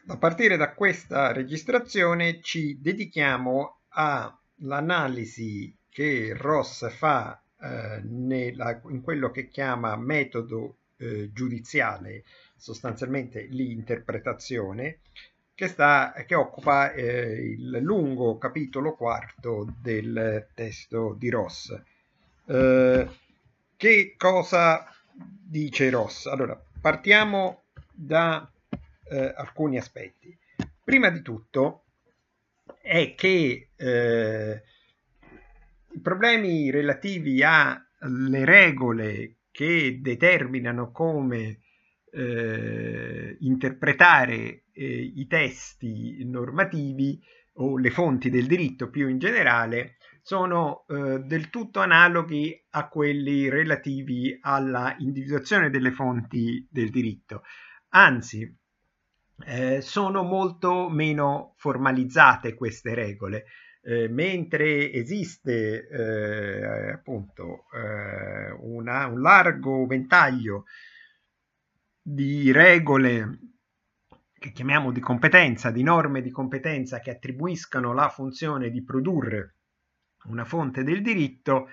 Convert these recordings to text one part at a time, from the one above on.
A partire da questa registrazione ci dedichiamo all'analisi che Ross fa in quello che chiama metodo giudiziale, sostanzialmente l'interpretazione, che occupa il lungo capitolo quarto del testo di Ross. Che cosa dice Ross? Allora, partiamo da alcuni aspetti. Prima di tutto è che i problemi relativi alle regole che determinano come interpretare i testi normativi o le fonti del diritto più in generale sono del tutto analoghi a quelli relativi alla individuazione delle fonti del diritto. Anzi, sono molto meno formalizzate queste regole. Mentre esiste appunto un largo ventaglio di regole che chiamiamo di competenza, di norme di competenza che attribuiscano la funzione di produrre una fonte del diritto,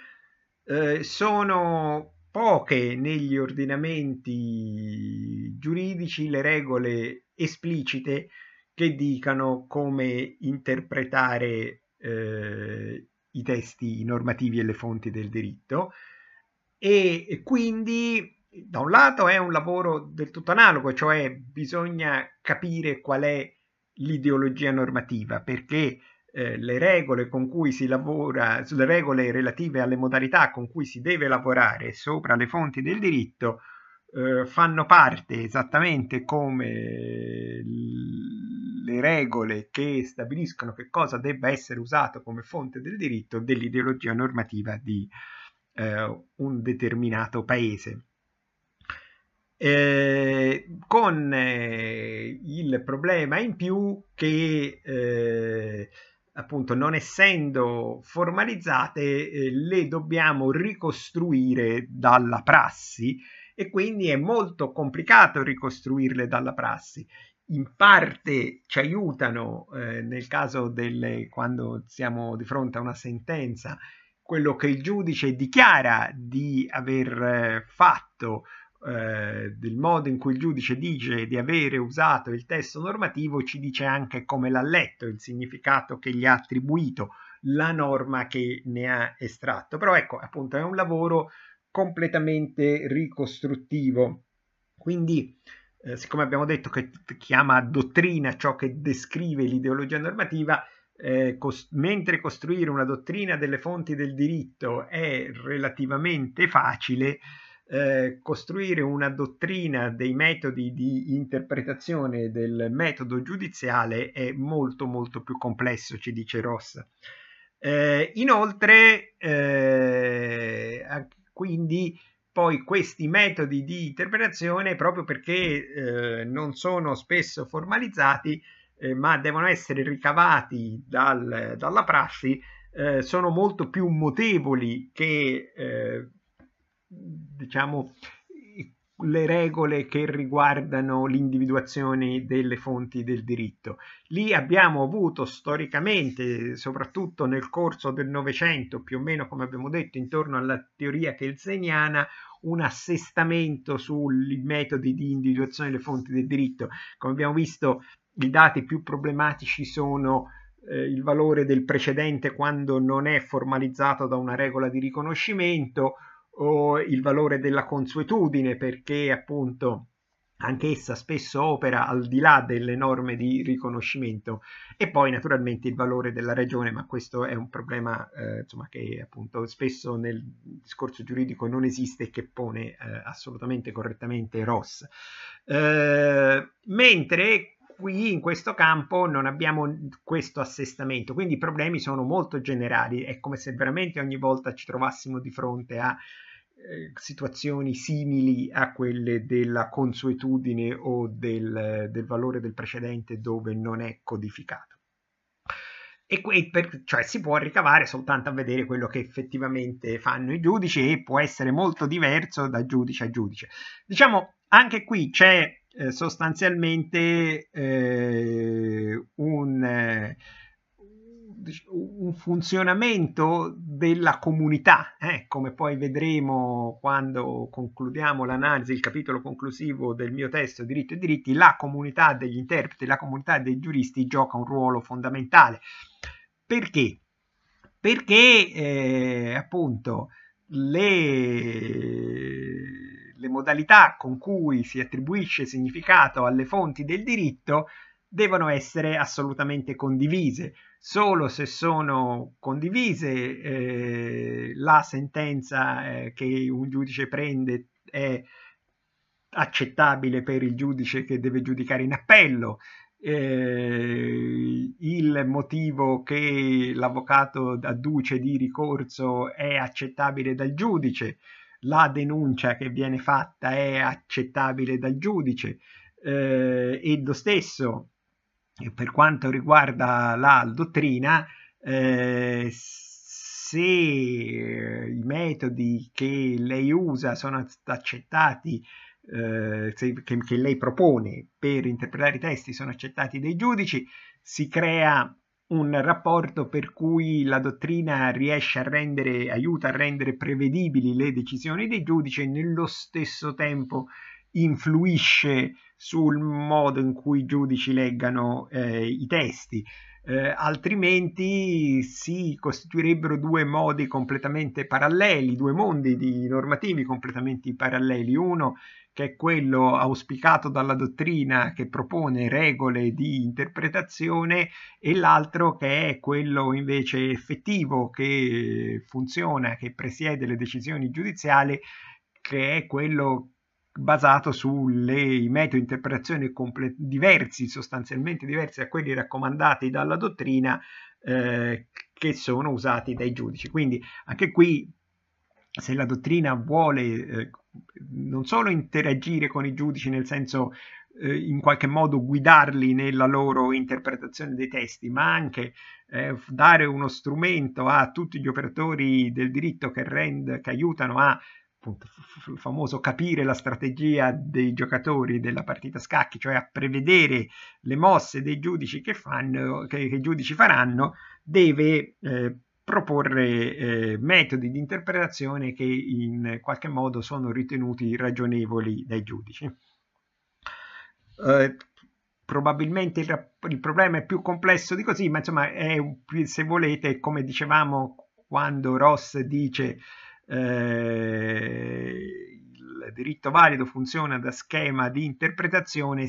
sono poche negli ordinamenti giuridici le regole esplicite che dicano come interpretare i testi normativi e le fonti del diritto, e quindi da un lato è un lavoro del tutto analogo, cioè bisogna capire qual è l'ideologia normativa, perché le regole con cui si lavora, sulle regole relative alle modalità con cui si deve lavorare sopra le fonti del diritto, fanno parte esattamente come le regole che stabiliscono che cosa debba essere usato come fonte del diritto dell'ideologia normativa di un determinato paese. Con il problema in più che appunto non essendo formalizzate le dobbiamo ricostruire dalla prassi, e quindi è molto complicato ricostruirle dalla prassi. In parte ci aiutano nel caso quando siamo di fronte a una sentenza, quello che il giudice dichiara di aver fatto, del modo in cui il giudice dice di avere usato il testo normativo, ci dice anche come l'ha letto, il significato che gli ha attribuito la norma che ne ha estratto. Però ecco, appunto, è un lavoro completamente ricostruttivo. Quindi, siccome abbiamo detto che chiama dottrina ciò che descrive l'ideologia normativa, mentre costruire una dottrina delle fonti del diritto è relativamente facile, costruire una dottrina dei metodi di interpretazione del metodo giudiziale è molto molto più complesso, ci dice Ross. Inoltre, quindi poi questi metodi di interpretazione, proprio perché non sono spesso formalizzati, ma devono essere ricavati dalla prassi, sono molto più mutevoli che diciamo le regole che riguardano l'individuazione delle fonti del diritto. Lì abbiamo avuto storicamente, soprattutto nel corso del Novecento, più o meno come abbiamo detto, intorno alla teoria kelseniana, un assestamento sui metodi di individuazione delle fonti del diritto. Come abbiamo visto, i dati più problematici sono il valore del precedente quando non è formalizzato da una regola di riconoscimento, o il valore della consuetudine, perché appunto anch'essa spesso opera al di là delle norme di riconoscimento, e poi naturalmente il valore della ragione, ma questo è un problema insomma, che appunto spesso nel discorso giuridico non esiste e che pone assolutamente correttamente Ross. Mentre qui in questo campo non abbiamo questo assestamento, quindi i problemi sono molto generali, è come se veramente ogni volta ci trovassimo di fronte a situazioni simili a quelle della consuetudine o del valore del precedente dove non è codificato. Cioè si può ricavare soltanto a vedere quello che effettivamente fanno i giudici, e può essere molto diverso da giudice a giudice. Diciamo, anche qui c'è sostanzialmente un funzionamento della comunità, come poi vedremo quando concludiamo l'analisi, il capitolo conclusivo del mio testo Diritto e diritti. La comunità degli interpreti, la comunità dei giuristi gioca un ruolo fondamentale. Perché? Perché appunto le modalità con cui si attribuisce significato alle fonti del diritto devono essere assolutamente condivise. Solo se sono condivise la sentenza che un giudice prende è accettabile per il giudice che deve giudicare in appello. Il motivo che l'avvocato adduce di ricorso è accettabile dal giudice, la denuncia che viene fatta è accettabile dal giudice, e lo stesso per quanto riguarda la dottrina, se i metodi che lei usa sono accettati, che lei propone per interpretare i testi sono accettati dai giudici, si crea un rapporto per cui la dottrina riesce a aiuta a rendere prevedibili le decisioni dei giudici e nello stesso tempo influisce sul modo in cui i giudici leggano i testi. Altrimenti si costituirebbero due modi completamente paralleli, due mondi normativi completamente paralleli. Uno che è quello auspicato dalla dottrina che propone regole di interpretazione e l'altro che è quello invece effettivo che funziona, che presiede le decisioni giudiziali, che è quello basato sui metodi di interpretazione diversi, sostanzialmente diversi da quelli raccomandati dalla dottrina, che sono usati dai giudici. Quindi anche qui, se la dottrina vuole non solo interagire con i giudici, nel senso in qualche modo guidarli nella loro interpretazione dei testi, ma anche dare uno strumento a tutti gli operatori del diritto che aiutano a, appunto, il famoso capire la strategia dei giocatori della partita scacchi, cioè a prevedere le mosse dei giudici che i giudici faranno, deve proporre metodi di interpretazione che in qualche modo sono ritenuti ragionevoli dai giudici. Probabilmente il problema è più complesso di così, ma insomma se volete, come dicevamo quando Ross dice il diritto valido funziona da schema di interpretazione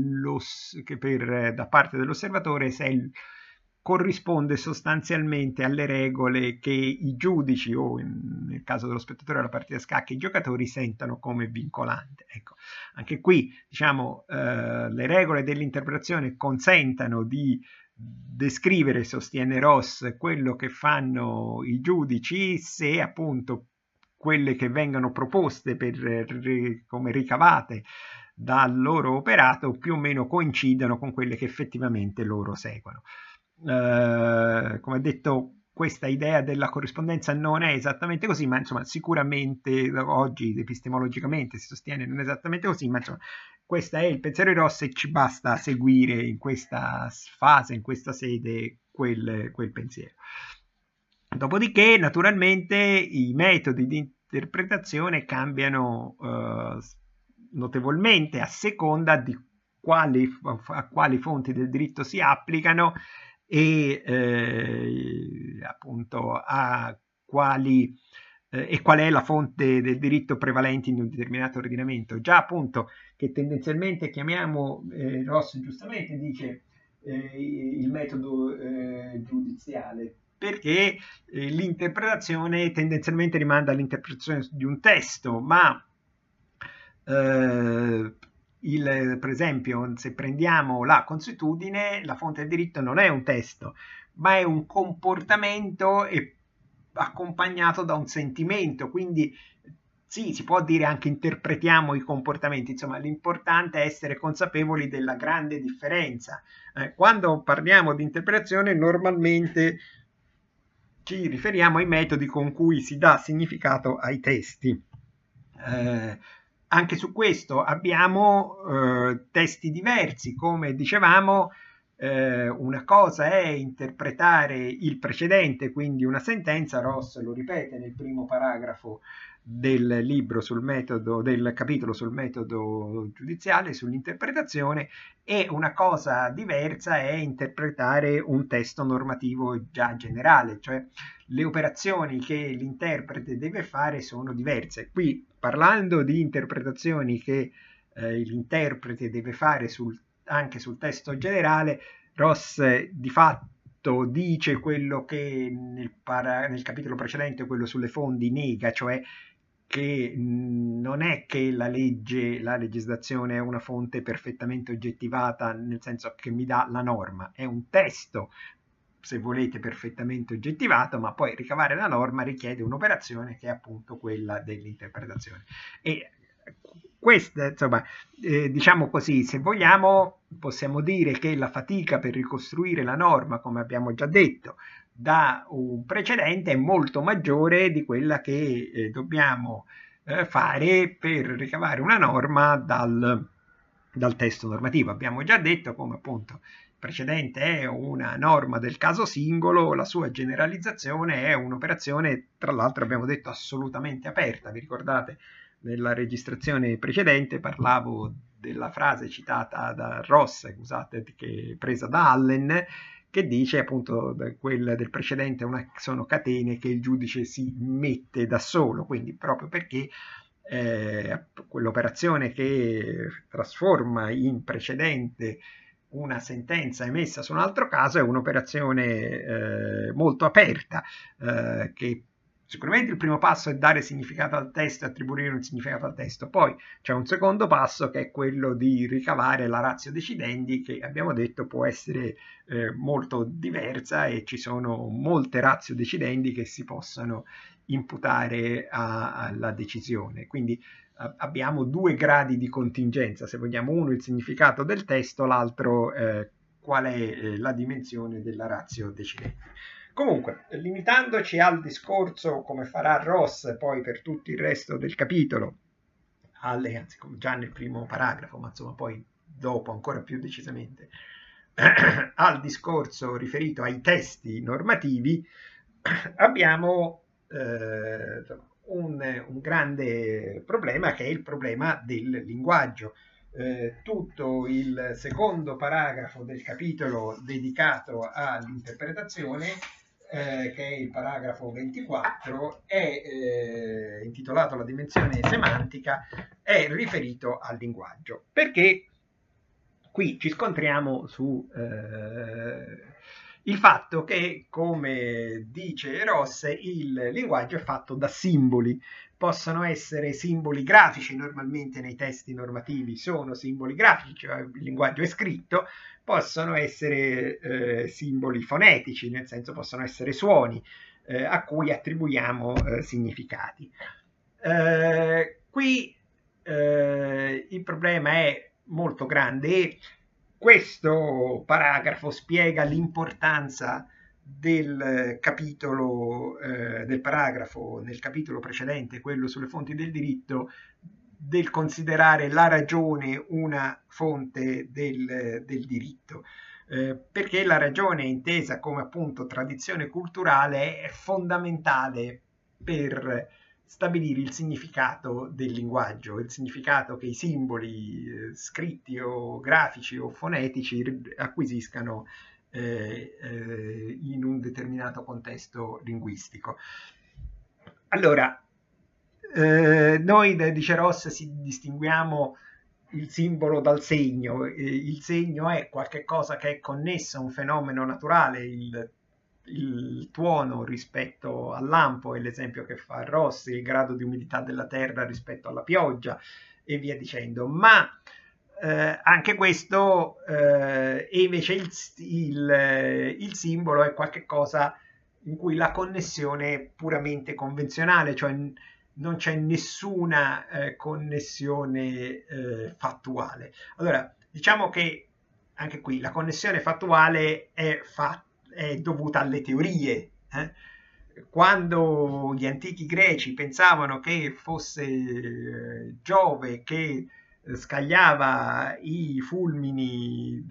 da parte dell'osservatore se corrisponde sostanzialmente alle regole che i giudici o nel caso dello spettatore della partita a scacchi i giocatori sentono come vincolante. Ecco, anche qui diciamo le regole dell'interpretazione consentano di descrivere, sostiene Ross, quello che fanno i giudici se appunto quelle che vengono proposte come ricavate dal loro operato più o meno coincidono con quelle che effettivamente loro seguono. Come detto, questa idea della corrispondenza non è esattamente così, ma insomma sicuramente oggi epistemologicamente si sostiene non esattamente così, ma insomma questo è il pensiero di Ross e ci basta seguire in questa fase, in questa sede quel pensiero. Dopodiché naturalmente i metodi di interpretazione cambiano notevolmente a seconda di a quali fonti del diritto si applicano e appunto a quali e qual è la fonte del diritto prevalente in un determinato ordinamento. Già appunto che tendenzialmente chiamiamo, Ross giustamente dice il metodo giudiziale, perché l'interpretazione tendenzialmente rimanda all'interpretazione di un testo, ma per esempio, se prendiamo la consuetudine, la fonte del diritto non è un testo, ma è un comportamento accompagnato da un sentimento, quindi sì, si può dire anche interpretiamo i comportamenti, insomma l'importante è essere consapevoli della grande differenza. Quando parliamo di interpretazione normalmente ci riferiamo ai metodi con cui si dà significato ai testi. anche su questo abbiamo testi diversi, come dicevamo. Una cosa è interpretare il precedente, quindi una sentenza. Ross lo ripete nel primo paragrafo del libro sul metodo, del capitolo sul metodo giudiziale, sull'interpretazione, e una cosa diversa è interpretare un testo normativo già generale, cioè le operazioni che l'interprete deve fare sono diverse. Qui, parlando di interpretazioni che l'interprete deve fare anche sul testo generale, Ross di fatto dice quello che nel capitolo precedente, quello sulle fonti, nega, cioè che non è che la legislazione è una fonte perfettamente oggettivata, nel senso che mi dà la norma, è un testo, se volete, perfettamente oggettivato, ma poi ricavare la norma richiede un'operazione che è appunto quella dell'interpretazione. E questa, insomma, diciamo così, se vogliamo, possiamo dire che la fatica per ricostruire la norma, come abbiamo già detto, da un precedente è molto maggiore di quella che dobbiamo fare per ricavare una norma dal testo normativo. Abbiamo già detto come appunto il precedente è una norma del caso singolo, la sua generalizzazione è un'operazione, tra l'altro abbiamo detto, assolutamente aperta. Vi ricordate, nella registrazione precedente parlavo della frase citata da Ross, scusate, presa da Allen, che dice appunto quella del precedente sono catene che il giudice si mette da solo, quindi proprio perché quell'operazione che trasforma in precedente una sentenza emessa su un altro caso è un'operazione molto aperta, che sicuramente il primo passo è dare significato al testo e attribuire un significato al testo, poi c'è un secondo passo che è quello di ricavare la ratio decidendi, che abbiamo detto può essere molto diversa, e ci sono molte ratio decidendi che si possono imputare alla decisione. Quindi abbiamo due gradi di contingenza, se vogliamo, uno il significato del testo, l'altro qual è la dimensione della ratio decidente. Comunque, limitandoci al discorso, come farà Ross poi per tutto il resto del capitolo, anzi già nel primo paragrafo, ma insomma poi dopo ancora più decisamente, al discorso riferito ai testi normativi, abbiamo un grande problema, che è il problema del linguaggio. Tutto il secondo paragrafo del capitolo dedicato all'interpretazione, che è il paragrafo 24, è intitolato La dimensione semantica, è riferito al linguaggio, perché qui ci scontriamo su il fatto che, come dice Ross, il linguaggio è fatto da simboli. Possono essere simboli grafici, normalmente nei testi normativi sono simboli grafici, cioè il linguaggio è scritto, possono essere simboli fonetici, nel senso possono essere suoni a cui attribuiamo significati. Qui il problema è molto grande, e questo paragrafo spiega l'importanza del capitolo, del paragrafo nel capitolo precedente, quello sulle fonti del diritto, del considerare la ragione una fonte del diritto. Perché la ragione, intesa come appunto tradizione culturale, è fondamentale per stabilire il significato del linguaggio, il significato che i simboli scritti o grafici o fonetici acquisiscano in un determinato contesto linguistico. Allora, noi, dice Ross, distinguiamo il simbolo dal segno. Il segno è qualche cosa che è connesso a un fenomeno naturale, il tuono rispetto al lampo è l'esempio che fa Rossi, il grado di umidità della terra rispetto alla pioggia e via dicendo, ma anche questo invece il simbolo è qualcosa in cui la connessione è puramente convenzionale, cioè non c'è nessuna connessione fattuale. Allora, diciamo che anche qui la connessione fattuale è dovuta alle teorie. quando gli antichi greci pensavano che fosse Giove che scagliava i fulmini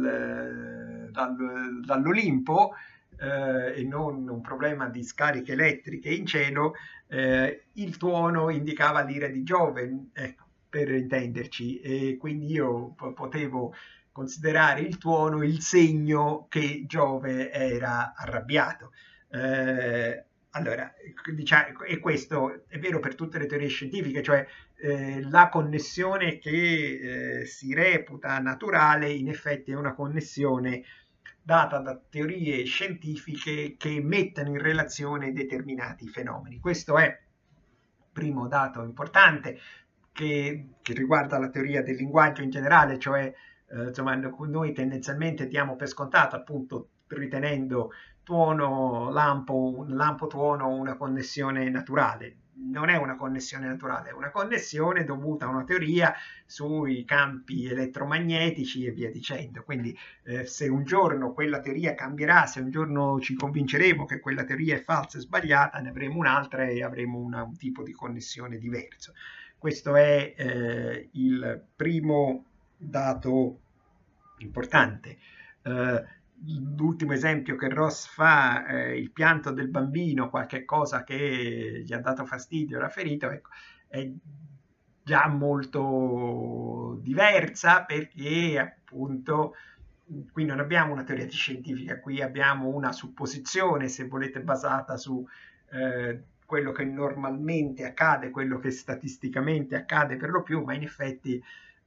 dall'Olimpo, e non un problema di scariche elettriche in cielo, il tuono indicava l'ira di Giove, ecco, per intenderci, e quindi io potevo considerare il tuono il segno che Giove era arrabbiato. Allora, diciamo, e questo è vero per tutte le teorie scientifiche, cioè la connessione che si reputa naturale in effetti è una connessione data da teorie scientifiche che mettono in relazione determinati fenomeni. Questo è il primo dato importante che riguarda la teoria del linguaggio in generale, cioè insomma, noi tendenzialmente diamo per scontato, appunto, ritenendo tuono, lampo tuono una connessione naturale. Non è una connessione naturale, è una connessione dovuta a una teoria sui campi elettromagnetici e via dicendo. Quindi se un giorno quella teoria cambierà, se un giorno ci convinceremo che quella teoria è falsa e sbagliata, ne avremo un'altra e avremo un tipo di connessione diverso. Questo è il primo dato importante. L'ultimo esempio che Ross fa, il pianto del bambino, qualche cosa che gli ha dato fastidio, l'ha ferito, ecco, è già molto diversa perché appunto qui non abbiamo una teoria scientifica, qui abbiamo una supposizione, se volete, basata su quello che normalmente accade, quello che statisticamente accade per lo più, ma in effetti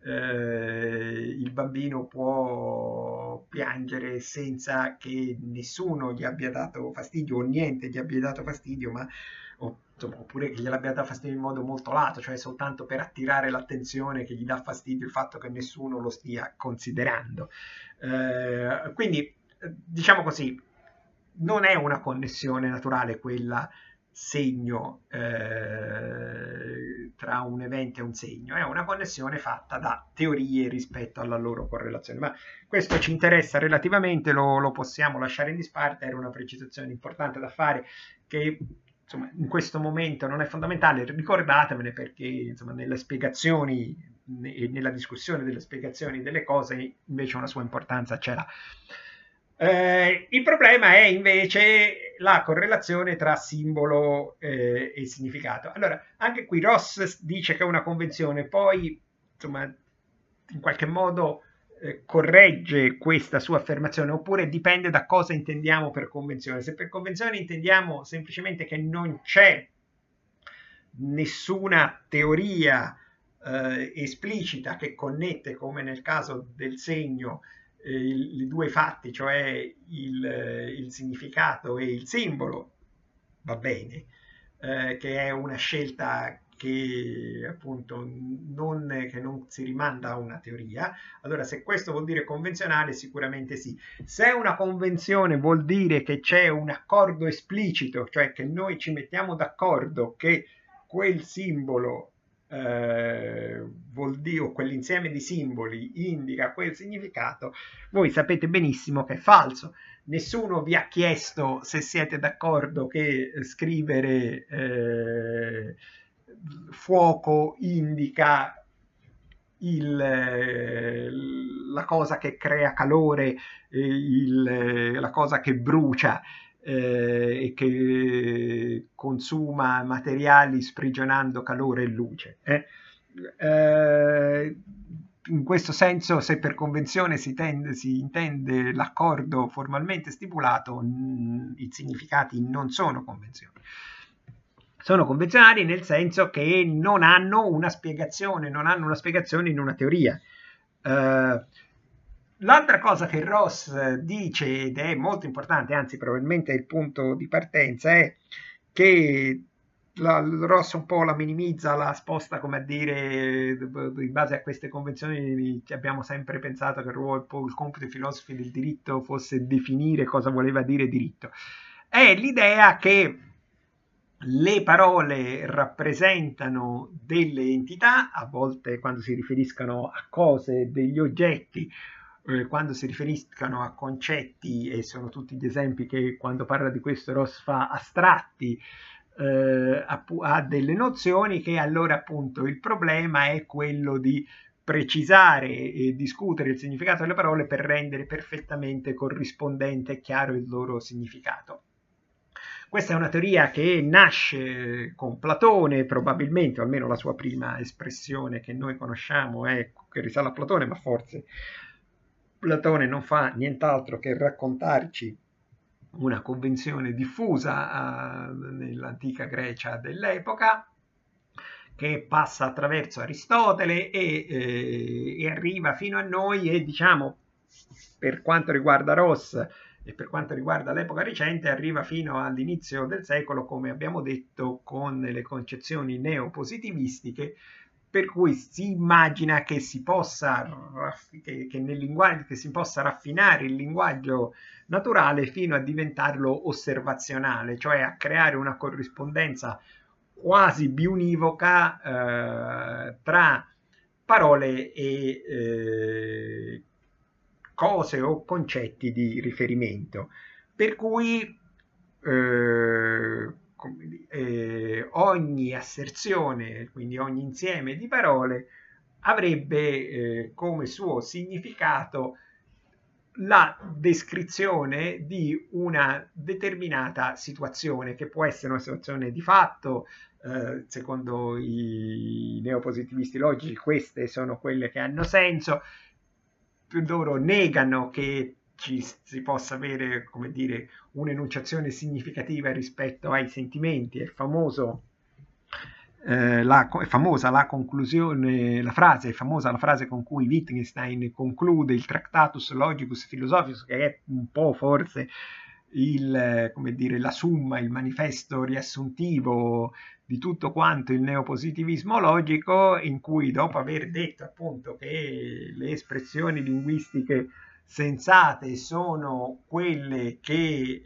il bambino può piangere senza che nessuno gli abbia dato fastidio o niente gli abbia dato fastidio, ma oppure che gliel'abbia dato fastidio in modo molto lato, cioè soltanto per attirare l'attenzione che gli dà fastidio il fatto che nessuno lo stia considerando. Quindi, diciamo così, non è una connessione naturale quella segno tra un evento e un segno, è una connessione fatta da teorie rispetto alla loro correlazione. Ma questo ci interessa relativamente, lo possiamo lasciare in disparte, era una precisazione importante da fare che insomma in questo momento non è fondamentale, ricordatevene perché insomma nelle spiegazioni e nella discussione delle spiegazioni delle cose invece una sua importanza ce l'ha. Il problema è invece la correlazione tra simbolo e significato. Allora, anche qui Ross dice che è una convenzione, poi insomma in qualche modo corregge questa sua affermazione, oppure dipende da cosa intendiamo per convenzione. Se per convenzione intendiamo semplicemente che non c'è nessuna teoria esplicita che connette, come nel caso del segno, i due fatti, cioè il significato e il simbolo, va bene, che è una scelta che appunto che non si rimanda a una teoria. Allora, se questo vuol dire convenzionale, sicuramente sì. Se una convenzione vuol dire che c'è un accordo esplicito, cioè che noi ci mettiamo d'accordo che quel simbolo vuol dire, o quell'insieme di simboli indica quel significato, voi sapete benissimo che è falso. Nessuno vi ha chiesto se siete d'accordo che scrivere fuoco indica la cosa che crea calore, la cosa che brucia e che consuma materiali sprigionando calore e luce. In questo senso, se per convenzione si intende l'accordo formalmente stipulato, i significati non sono convenzioni. Sono convenzionali nel senso che non hanno una spiegazione in una teoria. L'altra cosa che Ross dice, ed è molto importante, anzi probabilmente è il punto di partenza, è che Ross un po' la minimizza, la sposta come a dire, in base a queste convenzioni abbiamo sempre pensato che il compito dei filosofi del diritto fosse definire cosa voleva dire diritto. È l'idea che le parole rappresentano delle entità, a volte quando si riferiscono a cose, degli oggetti, quando si riferiscono a concetti, e sono tutti gli esempi che quando parla di questo Ross fa, astratti, a delle nozioni, che allora appunto il problema è quello di precisare e discutere il significato delle parole per rendere perfettamente corrispondente e chiaro il loro significato. Questa è una teoria che nasce con Platone, probabilmente, o almeno la sua prima espressione che noi conosciamo è che risale a Platone, ma forse Platone non fa nient'altro che raccontarci una convenzione diffusa nell'antica Grecia dell'epoca, che passa attraverso Aristotele e arriva fino a noi, e diciamo, per quanto riguarda Ross e per quanto riguarda l'epoca recente, arriva fino all'inizio del secolo, come abbiamo detto, con le concezioni neopositivistiche, per cui si immagina che si possa, nel linguaggio, che si possa raffinare il linguaggio naturale fino a diventarlo osservazionale, cioè a creare una corrispondenza quasi biunivoca tra parole e cose o concetti di riferimento. Per cui ogni asserzione, quindi ogni insieme di parole, avrebbe come suo significato la descrizione di una determinata situazione, che può essere una situazione di fatto. Secondo i neopositivisti logici queste sono quelle che hanno senso. Loro negano che si possa avere, come dire, un'enunciazione significativa rispetto ai sentimenti. È famosa la conclusione, è famosa la frase con cui Wittgenstein conclude il Tractatus Logicus Philosophicus, che è un po' forse come dire, la summa, il manifesto riassuntivo di tutto quanto il neopositivismo logico, in cui, dopo aver detto appunto che le espressioni linguistiche sensate sono quelle che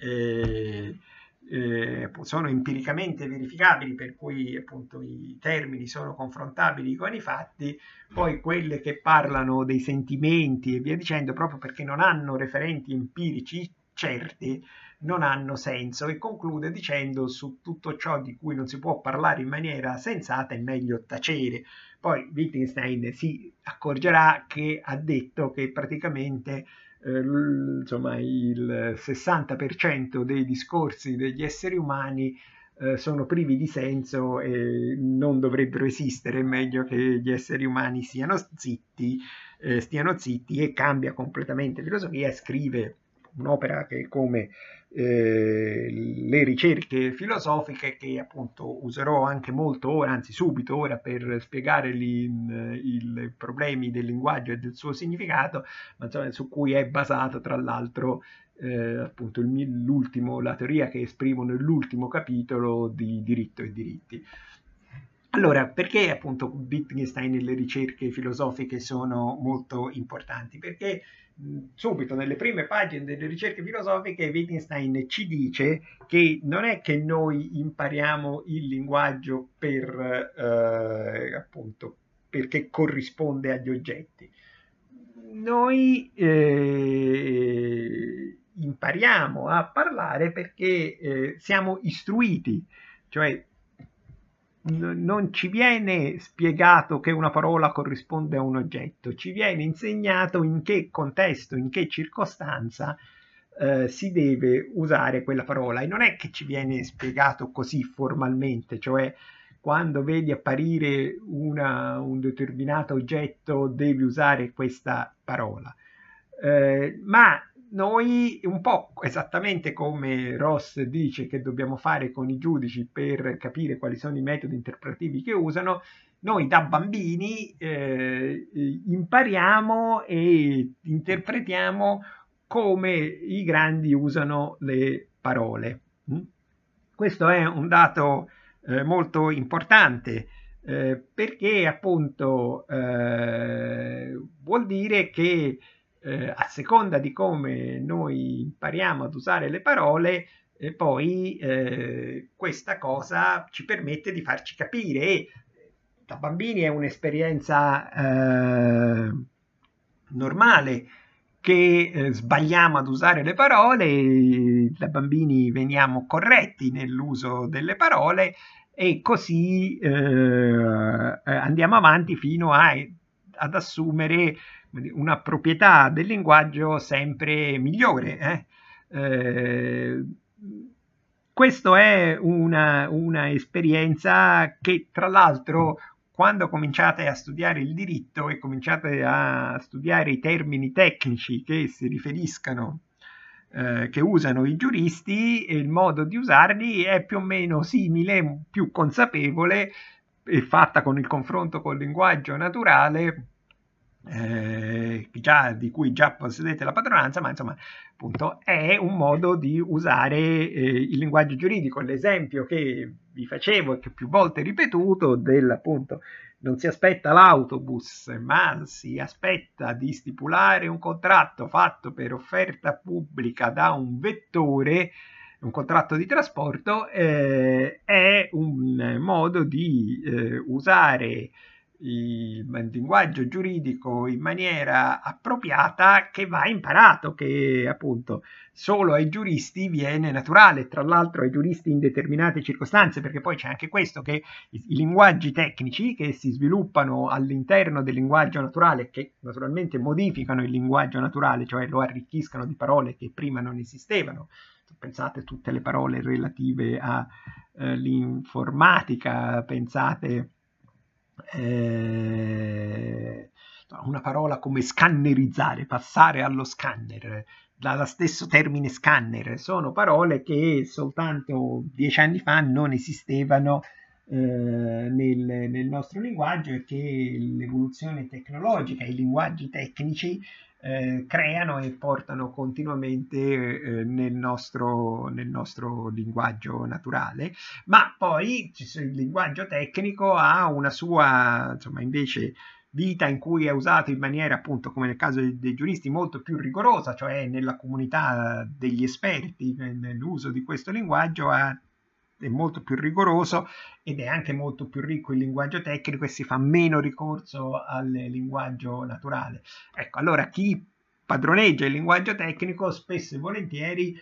sono empiricamente verificabili, per cui appunto i termini sono confrontabili con i fatti, poi quelle che parlano dei sentimenti e via dicendo, proprio perché non hanno referenti empirici certi, non hanno senso, e conclude dicendo: su tutto ciò di cui non si può parlare in maniera sensata è meglio tacere. Poi Wittgenstein si accorgerà che ha detto che praticamente insomma, il 60% dei discorsi degli esseri umani sono privi di senso e non dovrebbero esistere, è meglio che gli esseri umani stiano zitti, e cambia completamente filosofia e scrive un'opera che è come le ricerche filosofiche, che appunto userò anche molto ora, anzi subito ora, per spiegare i problemi del linguaggio e del suo significato, ma insomma, su cui è basato tra l'altro appunto la teoria che esprimo nell'ultimo capitolo di Diritto e diritti. Allora, perché appunto Wittgenstein e le ricerche filosofiche sono molto importanti? Perché subito nelle prime pagine delle ricerche filosofiche Wittgenstein ci dice che non è che noi impariamo il linguaggio appunto, perché corrisponde agli oggetti. Noi impariamo a parlare perché siamo istruiti, cioè non ci viene spiegato che una parola corrisponde a un oggetto, ci viene insegnato in che contesto, in che circostanza si deve usare quella parola, e non è che ci viene spiegato così formalmente, cioè quando vedi apparire un determinato oggetto devi usare questa parola. Ma noi, un po' esattamente come Ross dice che dobbiamo fare con i giudici per capire quali sono i metodi interpretativi che usano, noi da bambini impariamo e interpretiamo come i grandi usano le parole. Questo è un dato molto importante, perché appunto vuol dire che a seconda di come noi impariamo ad usare le parole, poi questa cosa ci permette di farci capire, e da bambini è un'esperienza normale che sbagliamo ad usare le parole, da bambini veniamo corretti nell'uso delle parole e così andiamo avanti fino ad assumere una proprietà del linguaggio sempre migliore. Questo è una esperienza che, tra l'altro, quando cominciate a studiare il diritto e cominciate a studiare i termini tecnici che si riferiscano, che usano i giuristi, il modo di usarli è più o meno simile, più consapevole, e fatta con il confronto col linguaggio naturale, di cui già possedete la padronanza, ma insomma, appunto, è un modo di usare il linguaggio giuridico. L'esempio che vi facevo e che più volte ripetuto appunto, non si aspetta l'autobus, ma si aspetta di stipulare un contratto fatto per offerta pubblica da un vettore, un contratto di trasporto, è un modo di usare il linguaggio giuridico in maniera appropriata, che va imparato, che appunto solo ai giuristi viene naturale, tra l'altro ai giuristi in determinate circostanze, perché poi c'è anche questo, che i linguaggi tecnici che si sviluppano all'interno del linguaggio naturale, che naturalmente modificano il linguaggio naturale, cioè lo arricchiscono di parole che prima non esistevano. Pensate a tutte le parole relative all'informatica, pensate una parola come scannerizzare, passare allo scanner, dallo stesso termine scanner, sono parole che soltanto 10 anni fa non esistevano nel nostro linguaggio, e che l'evoluzione tecnologica, i linguaggi tecnici creano e portano continuamente nel nostro linguaggio naturale. Ma poi il linguaggio tecnico ha una sua, insomma, invece vita in cui è usato in maniera, appunto, come nel caso dei giuristi, molto più rigorosa, cioè nella comunità degli esperti nell'uso di questo linguaggio è molto più rigoroso, ed è anche molto più ricco il linguaggio tecnico e si fa meno ricorso al linguaggio naturale. Ecco, allora chi padroneggia il linguaggio tecnico spesso e volentieri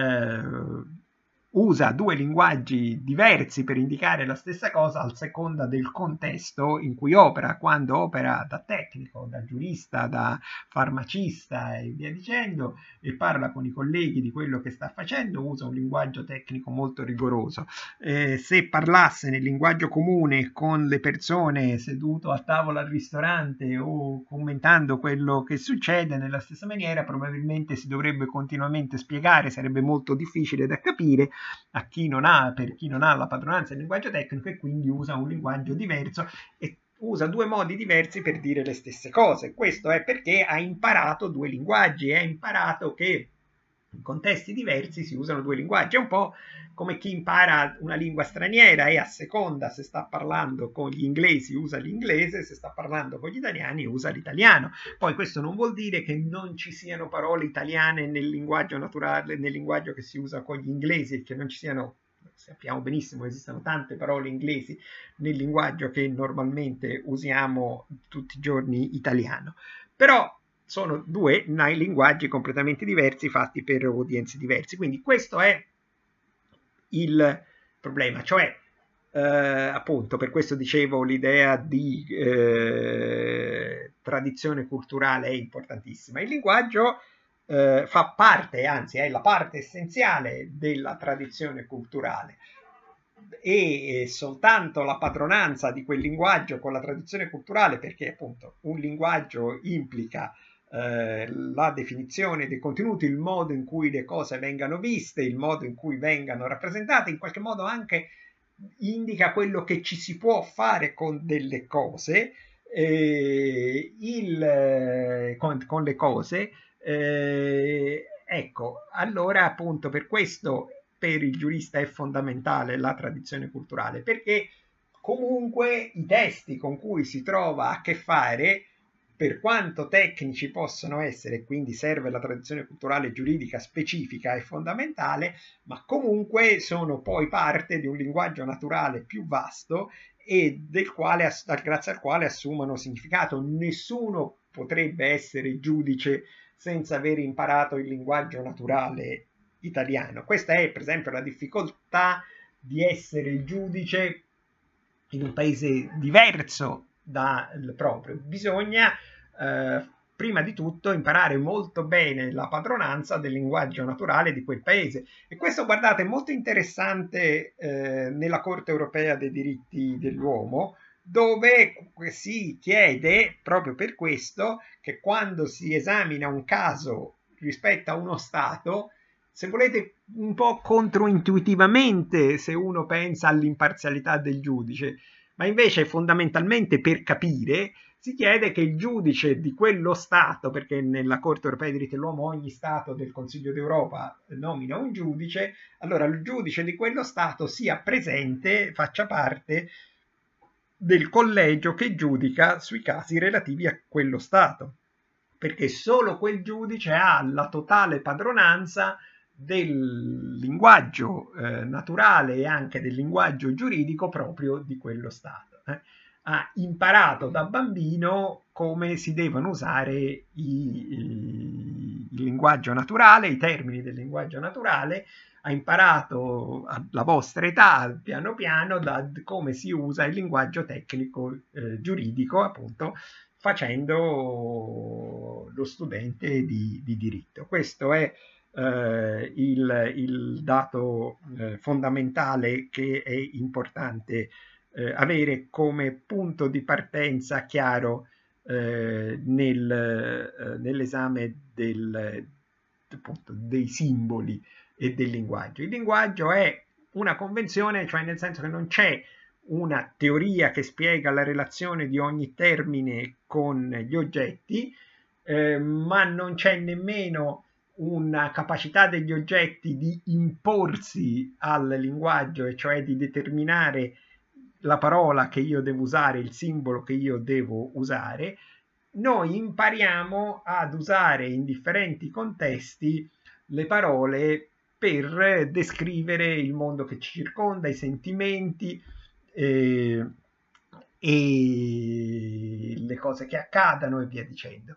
usa due linguaggi diversi per indicare la stessa cosa a seconda del contesto in cui opera. Quando opera da tecnico, da giurista, da farmacista e via dicendo, e parla con i colleghi di quello che sta facendo, usa un linguaggio tecnico molto rigoroso. Se parlasse nel linguaggio comune con le persone seduto a tavola al ristorante o commentando quello che succede, nella stessa maniera probabilmente si dovrebbe continuamente spiegare, sarebbe molto difficile da capire per chi non ha la padronanza del linguaggio tecnico, e quindi usa un linguaggio diverso e usa due modi diversi per dire le stesse cose. Questo è perché ha imparato due linguaggi, ha imparato che in contesti diversi si usano due linguaggi. È un po' come chi impara una lingua straniera e a seconda se sta parlando con gli inglesi usa l'inglese, se sta parlando con gli italiani usa l'italiano. Poi questo non vuol dire che non ci siano parole italiane nel linguaggio naturale, nel linguaggio che si usa con gli inglesi, e che non ci siano, sappiamo benissimo che esistono tante parole inglesi nel linguaggio che normalmente usiamo tutti i giorni italiano. Però sono due linguaggi completamente diversi, fatti per udienze diverse. Quindi questo è il problema, cioè appunto, per questo dicevo, l'idea di tradizione culturale è importantissima. Il linguaggio fa parte, anzi è la parte essenziale della tradizione culturale, e soltanto la padronanza di quel linguaggio con la tradizione culturale, perché appunto un linguaggio implica la definizione dei contenuti, il modo in cui le cose vengano viste, il modo in cui vengano rappresentate, in qualche modo anche indica quello che ci si può fare con delle cose, con le cose. Ecco, allora appunto per questo per il giurista è fondamentale la tradizione culturale, perché comunque i testi con cui si trova a che fare, per quanto tecnici possono essere, quindi serve la tradizione culturale giuridica specifica e fondamentale, ma comunque sono poi parte di un linguaggio naturale più vasto e grazie al quale assumono significato. Nessuno potrebbe essere giudice senza aver imparato il linguaggio naturale italiano. Questa è, per esempio, la difficoltà di essere giudice in un paese diverso dal proprio. Bisogna prima di tutto imparare molto bene la padronanza del linguaggio naturale di quel paese. E questo, guardate, è molto interessante nella Corte europea dei diritti dell'uomo, dove si chiede proprio per questo che quando si esamina un caso rispetto a uno Stato, se volete un po' controintuitivamente, se uno pensa all'imparzialità del giudice, ma invece fondamentalmente per capire si chiede che il giudice di quello Stato, perché nella Corte europea dei diritti dell'uomo ogni Stato del Consiglio d'Europa nomina un giudice, allora il giudice di quello Stato sia presente, faccia parte del collegio che giudica sui casi relativi a quello Stato, perché solo quel giudice ha la totale padronanza del linguaggio naturale e anche del linguaggio giuridico proprio di quello Stato. Ha imparato da bambino come si devono usare il linguaggio naturale, i termini del linguaggio naturale, ha imparato alla vostra età, piano piano, da come si usa il linguaggio tecnico giuridico, appunto, facendo lo studente di diritto. Questo è il dato fondamentale che è importante avere come punto di partenza chiaro nell'esame appunto, dei simboli e del linguaggio. Il linguaggio è una convenzione, cioè nel senso che non c'è una teoria che spiega la relazione di ogni termine con gli oggetti, ma non c'è nemmeno una capacità degli oggetti di imporsi al linguaggio, e cioè di determinare la parola che io devo usare, il simbolo che io devo usare. Noi impariamo ad usare in differenti contesti le parole per descrivere il mondo che ci circonda, i sentimenti eh, e le cose che accadono e via dicendo.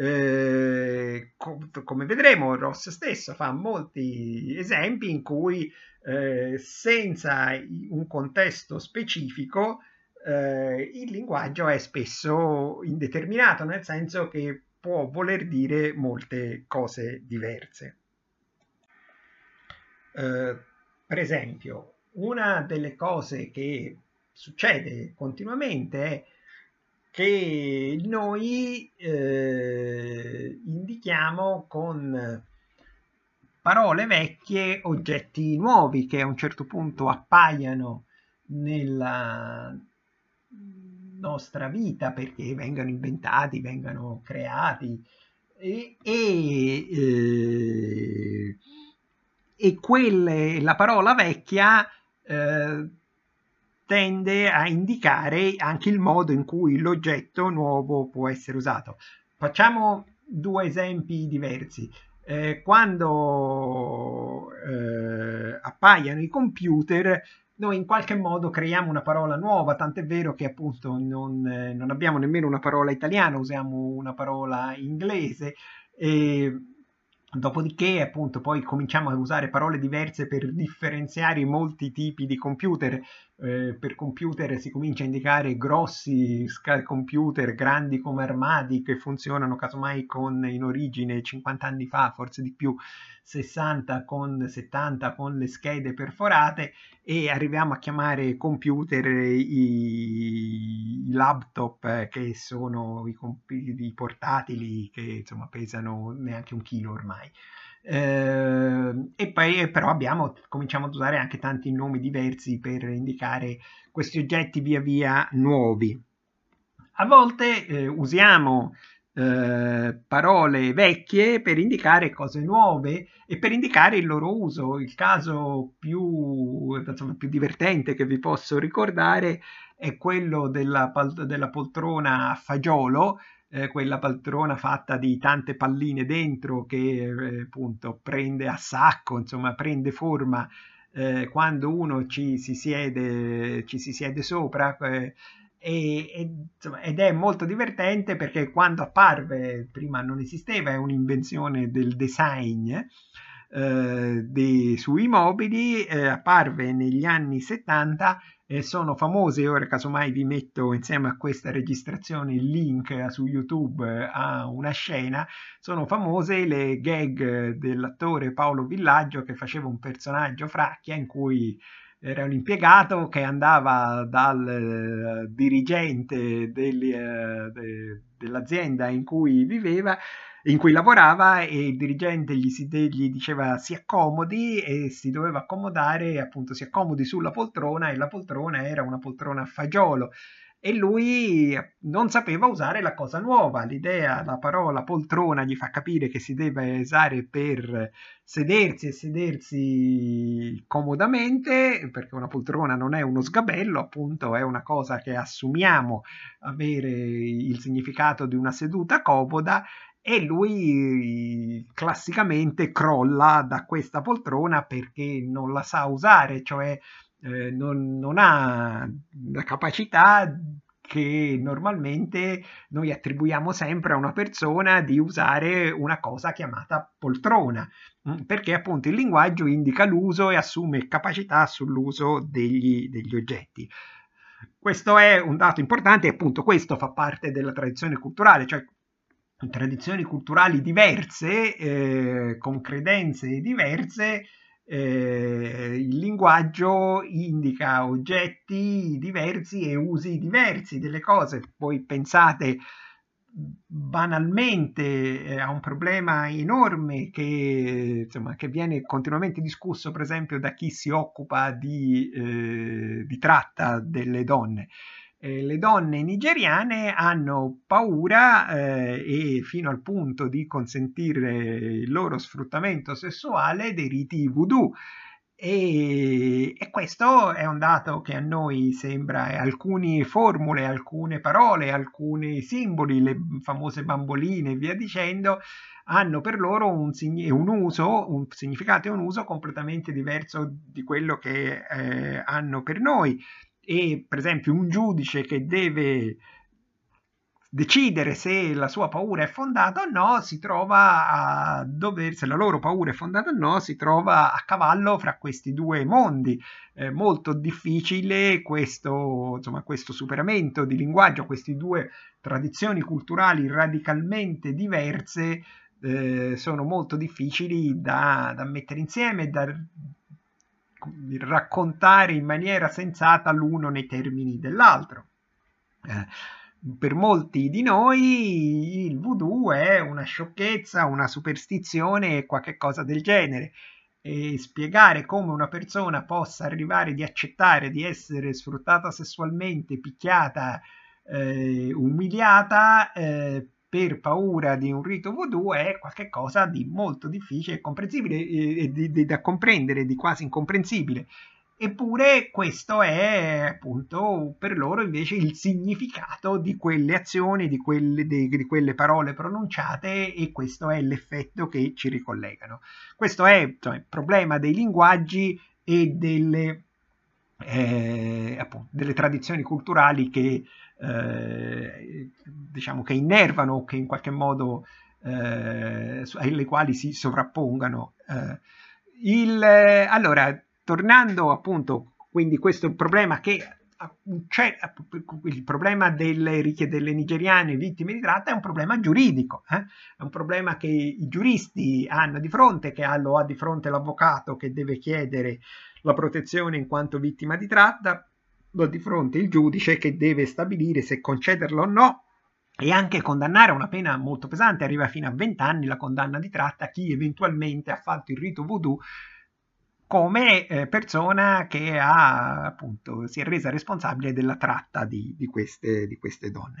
Come vedremo, Ross stesso fa molti esempi in cui senza un contesto specifico il linguaggio è spesso indeterminato, nel senso che può voler dire molte cose diverse. Per esempio, una delle cose che succede continuamente è che noi indichiamo con parole vecchie oggetti nuovi che a un certo punto appaiano nella nostra vita perché vengano inventati, vengano creati e la parola vecchia tende a indicare anche il modo in cui l'oggetto nuovo può essere usato. Facciamo due esempi diversi. Quando appaiono i computer, noi in qualche modo creiamo una parola nuova, tant'è vero che appunto non abbiamo nemmeno una parola italiana, usiamo una parola inglese. Dopodiché, appunto, poi cominciamo a usare parole diverse per differenziare i molti tipi di computer. Per computer si comincia a indicare grossi computer, grandi come armadi, che funzionano casomai con in origine 50 anni fa, forse di più, 60 con 70 con le schede perforate, e arriviamo a chiamare computer i laptop che sono i portatili che insomma pesano neanche un chilo ormai. E poi però cominciamo ad usare anche tanti nomi diversi per indicare questi oggetti via via nuovi. A volte usiamo parole vecchie per indicare cose nuove e per indicare il loro uso. Il caso insomma, più divertente che vi posso ricordare è quello della poltrona a fagiolo, quella poltrona fatta di tante palline dentro che appunto prende a sacco, insomma prende forma quando uno ci si siede sopra, insomma, ed è molto divertente perché quando apparve, prima non esisteva, è un'invenzione del design sui mobili, apparve negli anni 70 e sono famose. Ora casomai vi metto insieme a questa registrazione il link su YouTube a una scena. Sono famose le gag dell'attore Paolo Villaggio che faceva un personaggio Fracchia in cui era un impiegato che andava dal dirigente dell'azienda in cui viveva, in cui lavorava, e il dirigente gli diceva si accomodi, e si doveva accomodare, appunto si accomodi sulla poltrona, e la poltrona era una poltrona a fagiolo e lui non sapeva usare la cosa nuova. L'idea, la parola poltrona gli fa capire che si deve usare per sedersi, e sedersi comodamente, perché una poltrona non è uno sgabello, appunto, è una cosa che assumiamo avere il significato di una seduta comoda, e lui classicamente crolla da questa poltrona perché non la sa usare, cioè non ha la capacità che normalmente noi attribuiamo sempre a una persona di usare una cosa chiamata poltrona, perché appunto il linguaggio indica l'uso e assume capacità sull'uso degli oggetti. Questo è un dato importante e appunto questo fa parte della tradizione culturale, cioè tradizioni culturali diverse, con credenze diverse, il linguaggio indica oggetti diversi e usi diversi delle cose. Poi pensate banalmente a un problema enorme che, insomma, che viene continuamente discusso, per esempio, da chi si occupa di tratta delle donne. Le donne nigeriane hanno paura, e fino al punto di consentire il loro sfruttamento sessuale, dei riti voodoo. E questo è un dato che a noi sembra, alcune formule, alcune parole, alcuni simboli, le famose bamboline e via dicendo, hanno per loro un uso, un significato e un uso completamente diverso di quello che hanno per noi. E per esempio un giudice che deve decidere se la sua paura è fondata o no, si trova a dover, se la loro paura è fondata o no, si trova a cavallo fra questi due mondi. Molto difficile questo, insomma, questo superamento di linguaggio, queste due tradizioni culturali radicalmente diverse, sono molto difficili da mettere insieme, da raccontare in maniera sensata l'uno nei termini dell'altro. Per molti di noi il voodoo è una sciocchezza, una superstizione, qualche cosa del genere. E spiegare come una persona possa arrivare di accettare di essere sfruttata sessualmente, picchiata, umiliata, per paura di un rito voodoo è qualcosa di molto difficile e comprensibile, da comprendere, di quasi incomprensibile. Eppure questo è appunto per loro invece il significato di quelle azioni, di quelle parole pronunciate, e questo è l'effetto che ci ricollegano. Questo è, insomma, il problema dei linguaggi e appunto, delle tradizioni culturali che diciamo che innervano, che in qualche modo alle quali si sovrappongano. Allora, tornando appunto, quindi questo è un problema che c'è, il problema delle nigeriane vittime di tratta è un problema giuridico, è un problema che i giuristi hanno di fronte, che lo ha di fronte l'avvocato che deve chiedere la protezione in quanto vittima di tratta, lo ha di fronte il giudice che deve stabilire se concederlo o no, e anche condannare a una pena molto pesante, arriva fino a 20 anni la condanna di tratta a chi eventualmente ha fatto il rito voodoo come persona che appunto, si è resa responsabile della tratta di queste donne.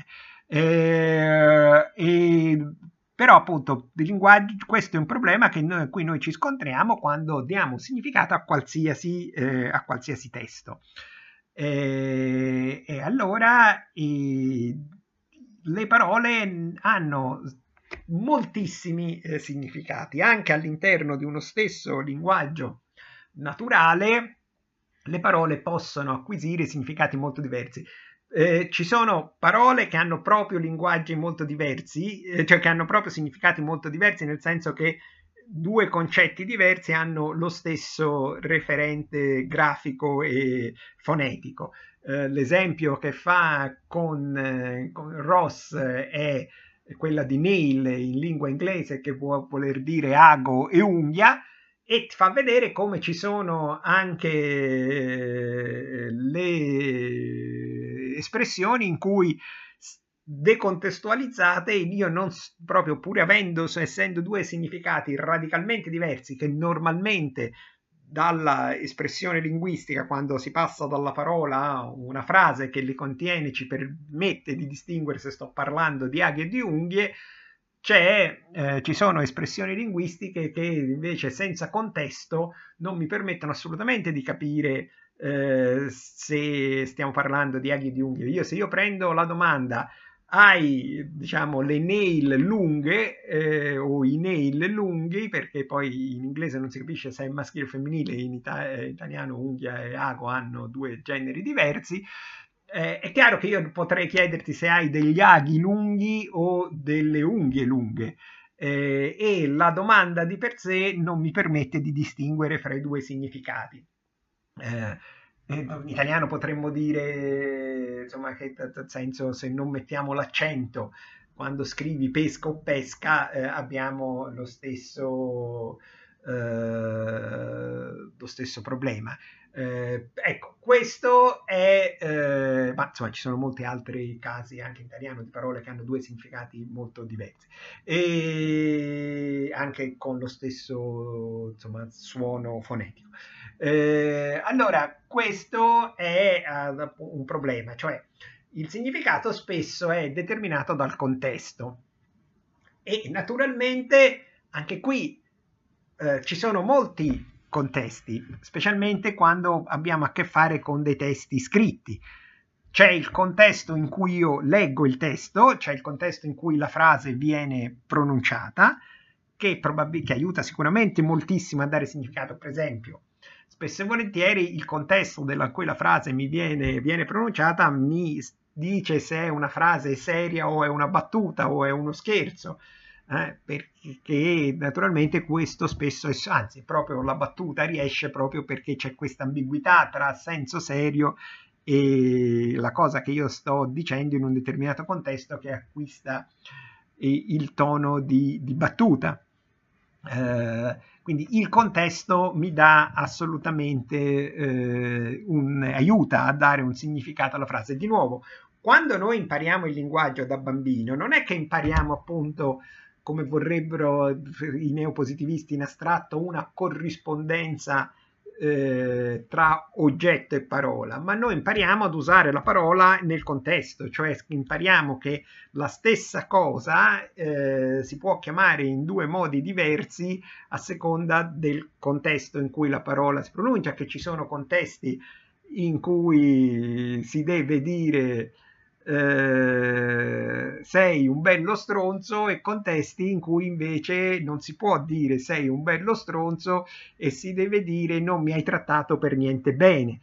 Però appunto il linguaggio, questo è un problema a cui noi ci scontriamo quando diamo significato a qualsiasi testo. E allora le parole hanno moltissimi significati, anche all'interno di uno stesso linguaggio naturale. Le parole possono acquisire significati molto diversi. Ci sono parole che hanno proprio linguaggi molto diversi, cioè che hanno proprio significati molto diversi, nel senso che due concetti diversi hanno lo stesso referente grafico e fonetico. L'esempio che fa con Ross è quella di nail in lingua inglese, che può voler dire ago e unghia, e ti fa vedere come ci sono anche le espressioni in cui decontestualizzate, io non proprio, pur essendo due significati radicalmente diversi che normalmente dalla espressione linguistica, quando si passa dalla parola a una frase che li contiene, ci permette di distinguere se sto parlando di aghi e di unghie, ci sono espressioni linguistiche che invece senza contesto non mi permettono assolutamente di capire se stiamo parlando di aghi e di unghie. Se io prendo la domanda hai, diciamo, le nail lunghe o i nail lunghi, perché poi in inglese non si capisce se è maschile o femminile, in italiano unghia e ago hanno due generi diversi. È chiaro che io potrei chiederti se hai degli aghi lunghi o delle unghie lunghe, e la domanda di per sé non mi permette di distinguere fra i due significati. Eh, in italiano potremmo dire, insomma, che nel senso, se non mettiamo l'accento quando scrivi pesca o pesca, abbiamo lo stesso problema. Ecco, questo è, ma insomma ci sono molti altri casi anche in italiano di parole che hanno due significati molto diversi e anche con lo stesso, insomma, suono fonetico. Allora, questo è un problema, cioè il significato spesso è determinato dal contesto e naturalmente anche qui ci sono molti contesti, specialmente quando abbiamo a che fare con dei testi scritti. C'è il contesto in cui io leggo il testo, c'è il contesto in cui la frase viene pronunciata, che aiuta sicuramente moltissimo a dare significato. Per esempio, spesso e volentieri il contesto in cui la frase viene pronunciata mi dice se è una frase seria o è una battuta o è uno scherzo. Perché naturalmente questo spesso anzi proprio la battuta riesce proprio perché c'è questa ambiguità tra senso serio e la cosa che io sto dicendo in un determinato contesto, che acquista il tono di battuta. Quindi il contesto mi dà assolutamente aiuta a dare un significato alla frase. Di nuovo, quando noi impariamo il linguaggio da bambino, non è che impariamo appunto come vorrebbero i neopositivisti in astratto una corrispondenza tra oggetto e parola, ma noi impariamo ad usare la parola nel contesto, cioè impariamo che la stessa cosa si può chiamare in due modi diversi a seconda del contesto in cui la parola si pronuncia, che ci sono contesti in cui si deve dire sei un bello stronzo e contesti in cui invece non si può dire sei un bello stronzo e si deve dire non mi hai trattato per niente bene.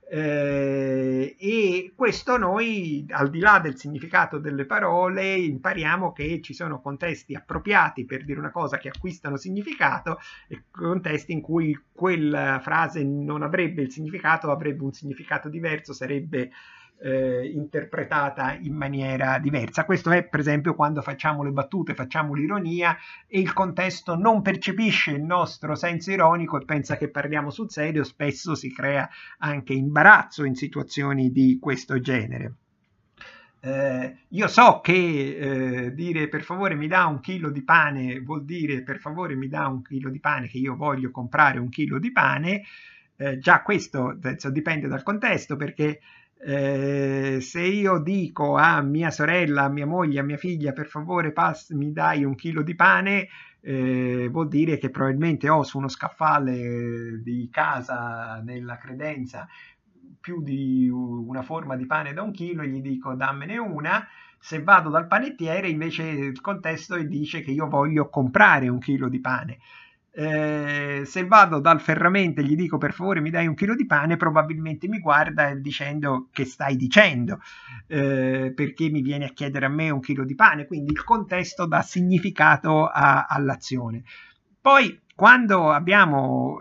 E questo noi, al di là del significato delle parole, impariamo che ci sono contesti appropriati per dire una cosa che acquistano significato e contesti in cui quella frase non avrebbe il significato, avrebbe un significato diverso, sarebbe interpretata in maniera diversa. Questo è per esempio quando facciamo le battute, facciamo l'ironia e il contesto non percepisce il nostro senso ironico e pensa che parliamo sul serio, spesso si crea anche imbarazzo in situazioni di questo genere. Io so che dire per favore mi dà un chilo di pane vuol dire per favore mi dà un chilo di pane, che io voglio comprare un chilo di pane. Già questo dipende dal contesto, perché se io dico a mia sorella, a mia moglie, a mia figlia per favore mi dai un chilo di pane, vuol dire che probabilmente ho su uno scaffale di casa nella credenza più di una forma di pane da un chilo e gli dico dammene una. Se vado dal panettiere invece il contesto dice che io voglio comprare un chilo di pane. Se vado dal ferramente e gli dico per favore mi dai un chilo di pane, probabilmente mi guarda dicendo che stai dicendo, perché mi viene a chiedere a me un chilo di pane, quindi il contesto dà significato all'azione. Poi quando abbiamo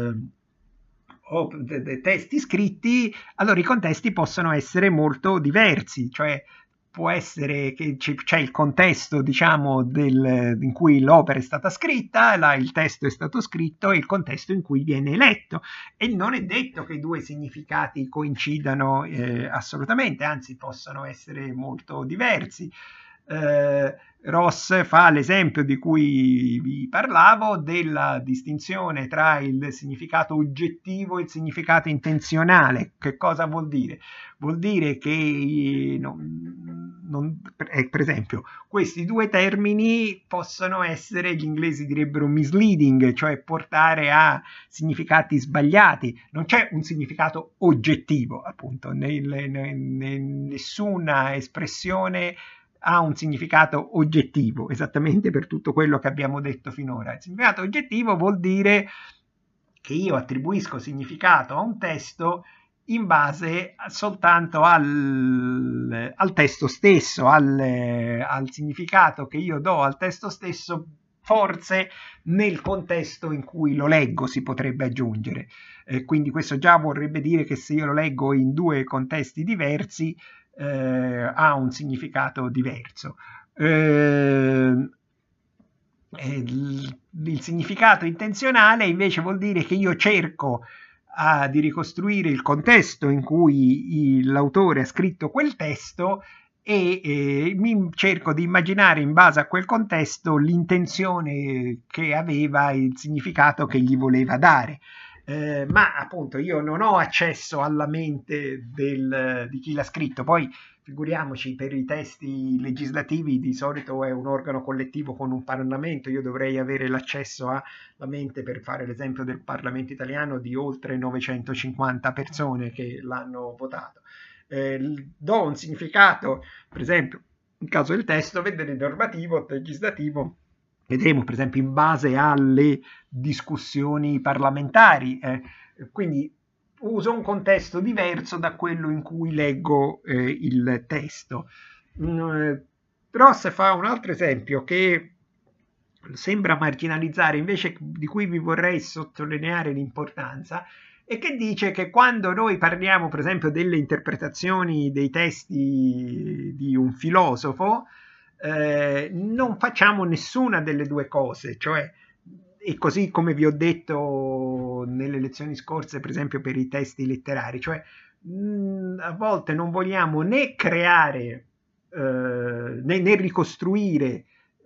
o testi scritti, allora i contesti possono essere molto diversi, cioè può essere che c'è il contesto, diciamo, in cui l'opera è stata scritta, il testo è stato scritto e il contesto in cui viene letto. E non è detto che i due significati coincidano assolutamente, anzi possono essere molto diversi. Ross fa l'esempio di cui vi parlavo della distinzione tra il significato oggettivo e il significato intenzionale. Che cosa vuol dire? Vuol dire che per esempio questi due termini possono essere, gli inglesi direbbero misleading, cioè portare a significati sbagliati. Non c'è un significato oggettivo, appunto, nessuna espressione ha un significato oggettivo, esattamente per tutto quello che abbiamo detto finora. Il significato oggettivo vuol dire che io attribuisco significato a un testo in base soltanto al testo stesso, al significato che io do al testo stesso, forse nel contesto in cui lo leggo si potrebbe aggiungere. Quindi questo già vorrebbe dire che se io lo leggo in due contesti diversi, ha un significato diverso. Il significato intenzionale invece vuol dire che io cerco di ricostruire il contesto in cui l'autore ha scritto quel testo e mi cerco di immaginare in base a quel contesto l'intenzione che aveva, il significato che gli voleva dare. Ma appunto io non ho accesso alla mente di chi l'ha scritto, poi figuriamoci per i testi legislativi di solito è un organo collettivo con un Parlamento, io dovrei avere l'accesso alla mente, per fare l'esempio del Parlamento italiano, di oltre 950 persone che l'hanno votato. Do un significato, per esempio, in caso del testo, vedere normativo, legislativo, vedremo per esempio in base alle discussioni parlamentari, quindi uso un contesto diverso da quello in cui leggo il testo. Ross fa un altro esempio che sembra marginalizzare, invece di cui vi vorrei sottolineare l'importanza, e che dice che quando noi parliamo per esempio delle interpretazioni dei testi di un filosofo, non facciamo nessuna delle due cose, cioè, e così come vi ho detto nelle lezioni scorse, per esempio per i testi letterari, cioè a volte non vogliamo né creare né ricostruire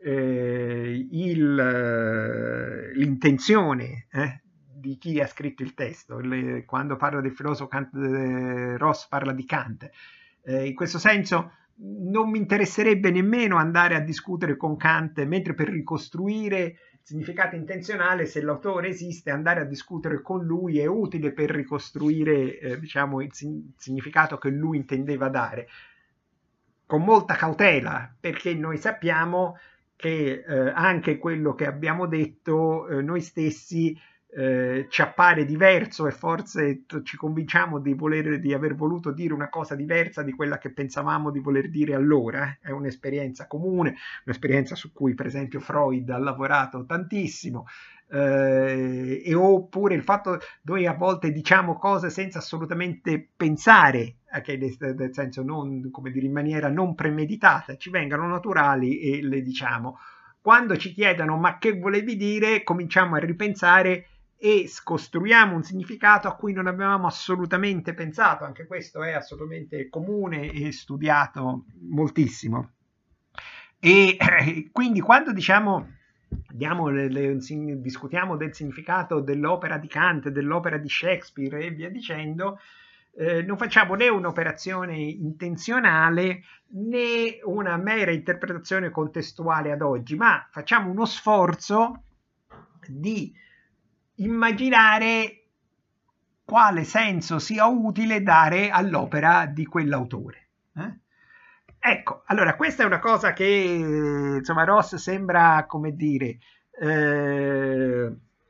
l'intenzione di chi ha scritto il testo. Quando parlo del filosofo Ross parla di Kant. In questo senso non mi interesserebbe nemmeno andare a discutere con Kant, mentre per ricostruire il significato intenzionale, se l'autore esiste, andare a discutere con lui è utile per ricostruire diciamo, il significato che lui intendeva dare, con molta cautela, perché noi sappiamo che anche quello che abbiamo detto noi stessi ci appare diverso e forse ci convinciamo di aver voluto dire una cosa diversa di quella che pensavamo di voler dire allora. È un'esperienza comune, un'esperienza su cui per esempio Freud ha lavorato tantissimo. E oppure il fatto noi a volte diciamo cose senza assolutamente pensare, che nel senso non, come dire, in maniera non premeditata, ci vengano naturali e le diciamo. Quando ci chiedono ma che volevi dire, cominciamo a ripensare e costruiamo un significato a cui non avevamo assolutamente pensato. Anche questo è assolutamente comune e studiato moltissimo. E quindi quando diciamo discutiamo del significato dell'opera di Kant, dell'opera di Shakespeare e via dicendo, non facciamo né un'operazione intenzionale né una mera interpretazione contestuale ad oggi, ma facciamo uno sforzo di immaginare quale senso sia utile dare all'opera di quell'autore. Ecco, allora questa è una cosa che insomma Ross sembra, come dire,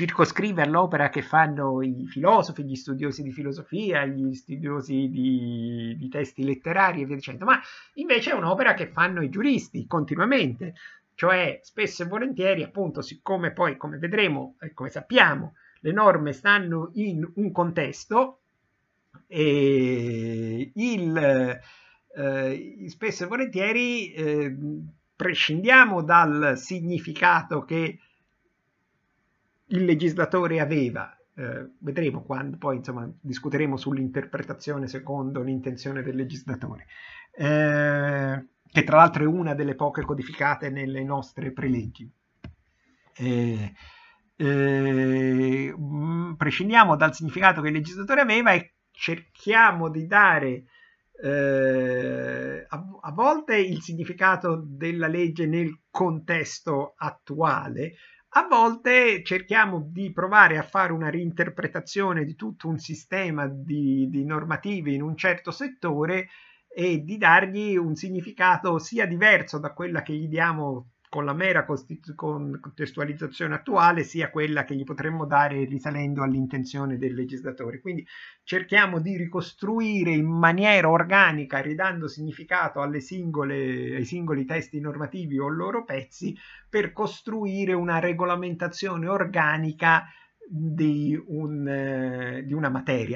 circoscrive all'opera che fanno i filosofi, gli studiosi di filosofia, gli studiosi di testi letterari e via dicendo, ma invece è un'opera che fanno i giuristi continuamente, cioè spesso e volentieri, appunto, siccome poi, come vedremo e come sappiamo, le norme stanno in un contesto e spesso e volentieri prescindiamo dal significato che il legislatore aveva. Vedremo quando poi insomma discuteremo sull'interpretazione secondo l'intenzione del legislatore, che tra l'altro è una delle poche codificate nelle nostre preleggi. Prescindiamo dal significato che il legislatore aveva e cerchiamo di dare a volte il significato della legge nel contesto attuale, a volte cerchiamo di provare a fare una reinterpretazione di tutto un sistema di normative in un certo settore e di dargli un significato sia diverso da quella che gli diamo con la mera contestualizzazione attuale, sia quella che gli potremmo dare risalendo all'intenzione del legislatore. Quindi cerchiamo di ricostruire in maniera organica, ridando significato ai singoli testi normativi o loro pezzi, per costruire una regolamentazione organica di una materia.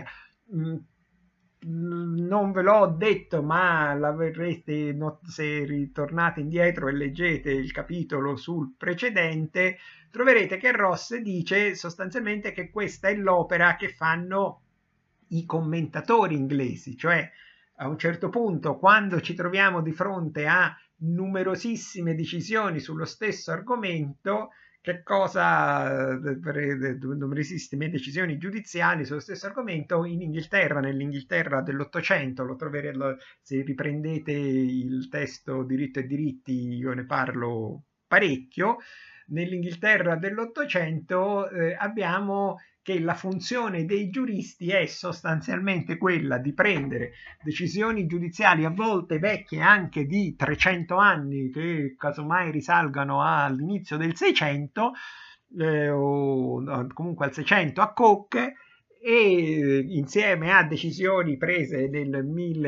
Non ve l'ho detto, ma l'avrete se ritornate indietro e leggete il capitolo sul precedente, troverete che Ross dice sostanzialmente che questa è l'opera che fanno i commentatori inglesi, cioè a un certo punto, quando ci troviamo di fronte a numerosissime decisioni sullo stesso argomento, che cosa numerosissime decisioni giudiziali sullo stesso argomento in Inghilterra, nell'Inghilterra dell'Ottocento, lo troverete se riprendete il testo Diritto e diritti, io ne parlo parecchio. Nell'Inghilterra dell'Ottocento abbiamo che la funzione dei giuristi è sostanzialmente quella di prendere decisioni giudiziali a volte vecchie anche di 300 anni, che casomai risalgano all'inizio del 600 o comunque al 600 a Coke, e insieme a decisioni prese nel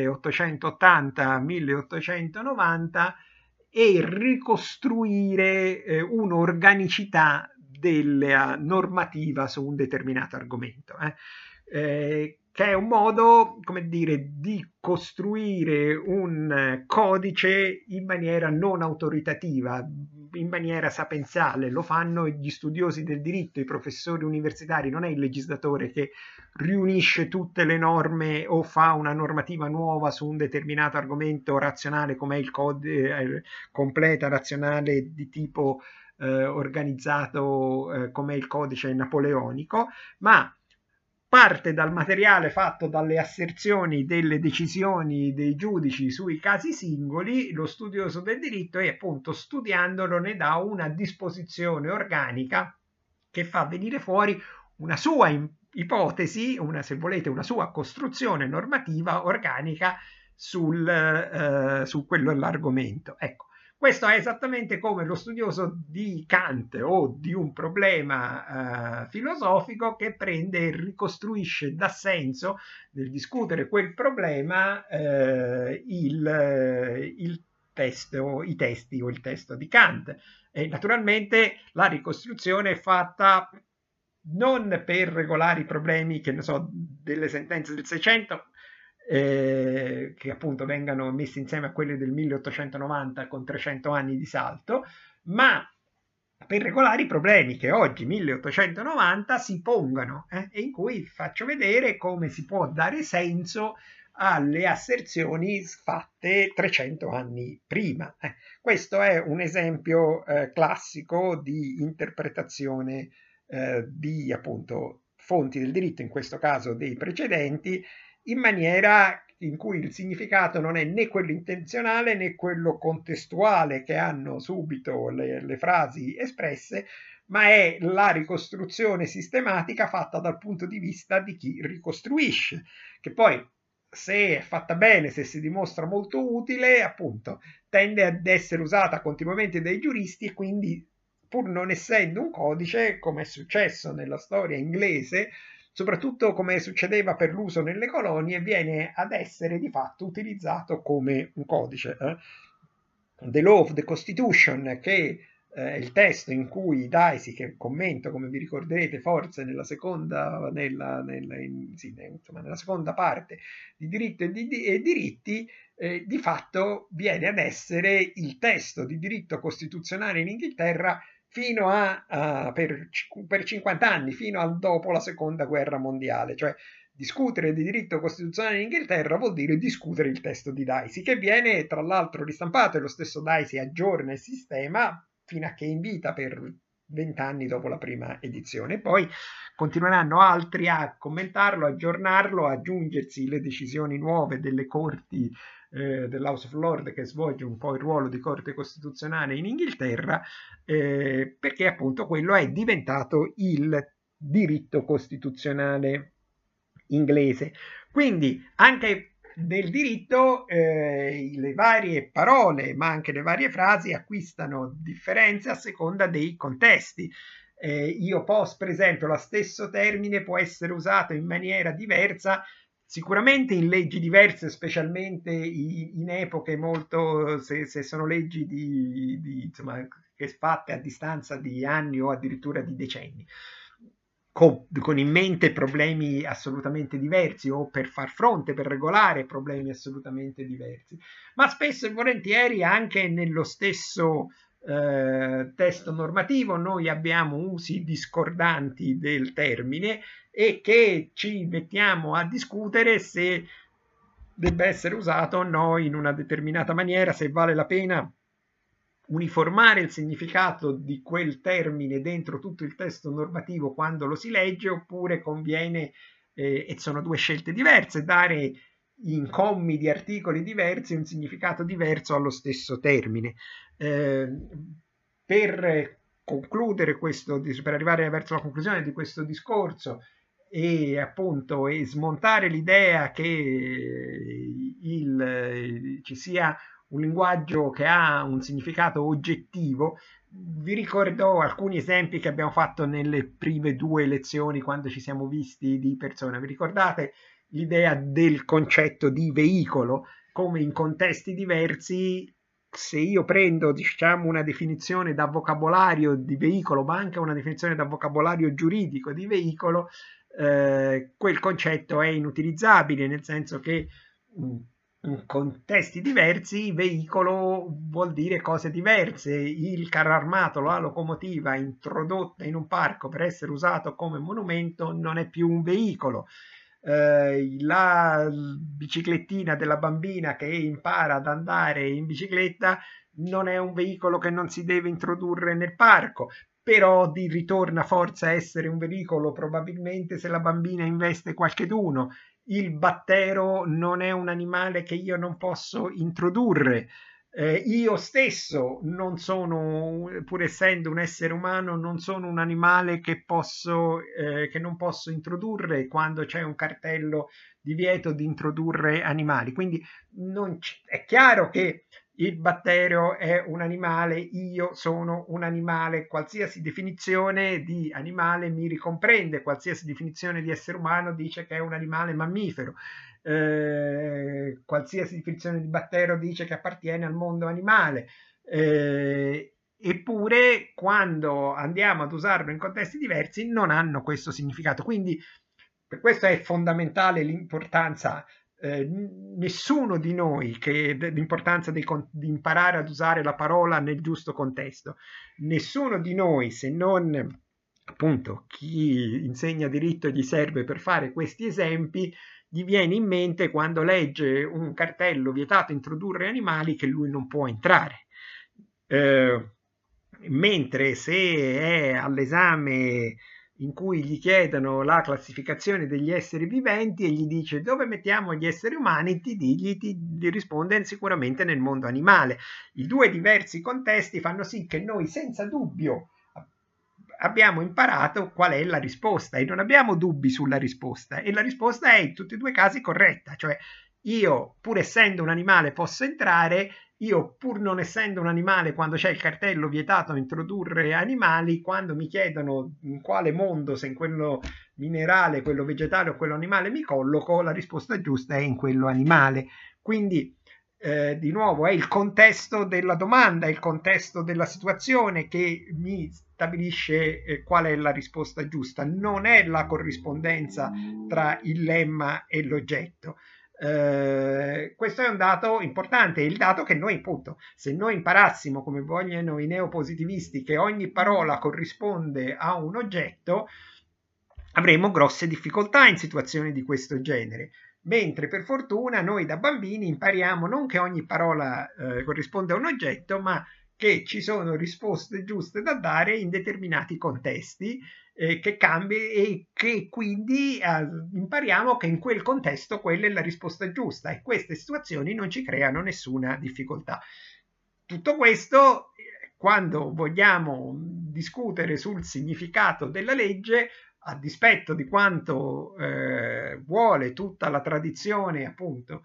1880-1890 e ricostruire un'organicità della normativa su un determinato argomento, che è un modo, come dire, di costruire un codice in maniera non autoritativa, in maniera sapienziale. Lo fanno gli studiosi del diritto, i professori universitari, non è il legislatore che riunisce tutte le norme o fa una normativa nuova su un determinato argomento razionale come il codice completa razionale di tipo organizzato come il codice napoleonico, ma parte dal materiale fatto dalle asserzioni delle decisioni dei giudici sui casi singoli, lo studioso del diritto, e appunto studiandolo ne dà una disposizione organica che fa venire fuori una sua ipotesi, se volete una sua costruzione normativa organica su quello l'argomento. Ecco. Questo è esattamente come lo studioso di Kant o di un problema filosofico che prende e ricostruisce da senso nel discutere quel problema il testo, i testi o il testo di Kant. E naturalmente la ricostruzione è fatta non per regolare i problemi, che ne so, delle sentenze del 600, che appunto vengano messi insieme a quelle del 1890 con 300 anni di salto, ma per regolare i problemi che oggi 1890 si pongano e in cui faccio vedere come si può dare senso alle asserzioni fatte 300 anni prima. Questo è un esempio classico di interpretazione di appunto fonti del diritto, in questo caso dei precedenti, in maniera in cui il significato non è né quello intenzionale né quello contestuale che hanno subito le frasi espresse, ma è la ricostruzione sistematica fatta dal punto di vista di chi ricostruisce, che poi se è fatta bene, se si dimostra molto utile, appunto tende ad essere usata continuamente dai giuristi e quindi pur non essendo un codice, come è successo nella storia inglese, soprattutto come succedeva per l'uso nelle colonie, viene ad essere di fatto utilizzato come un codice. The Law of the Constitution, che è il testo in cui Daisy, che commento come vi ricorderete forse nella seconda, insomma, nella seconda parte di diritto e diritti, di fatto viene ad essere il testo di diritto costituzionale in Inghilterra fino per 50 anni, fino a dopo la seconda guerra mondiale, cioè discutere di diritto costituzionale in Inghilterra vuol dire discutere il testo di Daisy, che viene tra l'altro ristampato e lo stesso Daisy aggiorna il sistema fino a che è in vita per 20 anni dopo la prima edizione. Poi continueranno altri a commentarlo, aggiornarlo, aggiungersi le decisioni nuove delle corti dell'House of Lords, che svolge un po' il ruolo di corte costituzionale in Inghilterra, perché appunto quello è diventato il diritto costituzionale inglese. Quindi anche nel diritto le varie parole, ma anche le varie frasi acquistano differenze a seconda dei contesti. Io posso, per esempio, lo stesso termine può essere usato in maniera diversa, sicuramente in leggi diverse, specialmente in epoche molto, se sono leggi insomma, che fatte a distanza di anni o addirittura di decenni, con in mente problemi assolutamente diversi o per far fronte, per regolare problemi assolutamente diversi, ma spesso e volentieri anche nello stesso testo normativo noi abbiamo usi discordanti del termine e che ci mettiamo a discutere se debba essere usato o no in una determinata maniera, se vale la pena uniformare il significato di quel termine dentro tutto il testo normativo quando lo si legge, oppure conviene, e sono due scelte diverse, dare in commi di articoli diversi un significato diverso allo stesso termine. Per concludere questo, per arrivare verso la conclusione di questo discorso e appunto smontare l'idea che ci sia un linguaggio che ha un significato oggettivo, vi ricordo alcuni esempi che abbiamo fatto nelle prime due lezioni quando ci siamo visti di persona. Vi ricordate l'idea del concetto di veicolo? Come in contesti diversi, se io prendo diciamo una definizione da vocabolario di veicolo, ma anche una definizione da vocabolario giuridico di veicolo, quel concetto è inutilizzabile, nel senso che in contesti diversi veicolo vuol dire cose diverse. Il carro armato, la locomotiva introdotta in un parco per essere usato come monumento non è più un veicolo. La biciclettina della bambina che impara ad andare in bicicletta non è un veicolo che non si deve introdurre nel parco, però ritorna forse a essere un veicolo probabilmente se la bambina investe qualcheduno. Il battero non è un animale che io non posso introdurre. Io stesso non sono, pur essendo un essere umano, non sono un animale che non posso introdurre quando c'è un cartello divieto di introdurre animali. Quindi è chiaro che il batterio è un animale, io sono un animale, qualsiasi definizione di animale mi ricomprende, qualsiasi definizione di essere umano dice che è un animale mammifero, qualsiasi definizione di batterio dice che appartiene al mondo animale, eppure quando andiamo ad usarlo in contesti diversi non hanno questo significato. Quindi per questo è fondamentale l'importanza, nessuno di noi, l'importanza di imparare ad usare la parola nel giusto contesto, nessuno di noi, se non appunto chi insegna diritto gli serve per fare questi esempi, gli viene in mente quando legge un cartello vietato introdurre animali che lui non può entrare. Mentre se è all'esame in cui gli chiedono la classificazione degli esseri viventi e gli dice dove mettiamo gli esseri umani, ti risponde sicuramente nel mondo animale. I due diversi contesti fanno sì che noi senza dubbio abbiamo imparato qual è la risposta e non abbiamo dubbi sulla risposta, e la risposta è in tutti e due i casi corretta, cioè io pur essendo un animale posso entrare io, pur non essendo un animale, quando c'è il cartello vietato a introdurre animali, quando mi chiedono in quale mondo, se in quello minerale, quello vegetale o quello animale mi colloco, la risposta giusta è in quello animale. Quindi, di nuovo, è il contesto della domanda, il contesto della situazione che mi stabilisce qual è la risposta giusta, non è la corrispondenza tra il lemma e l'oggetto. Questo è un dato importante, è il dato che noi, appunto, se noi imparassimo, come vogliono i neopositivisti, che ogni parola corrisponde a un oggetto, avremo grosse difficoltà in situazioni di questo genere. Mentre per fortuna noi da bambini impariamo non che ogni parola corrisponde a un oggetto, ma che ci sono risposte giuste da dare in determinati contesti, che cambi e che quindi impariamo che in quel contesto quella è la risposta giusta e queste situazioni non ci creano nessuna difficoltà. Tutto questo, quando vogliamo discutere sul significato della legge, a dispetto di quanto vuole tutta la tradizione appunto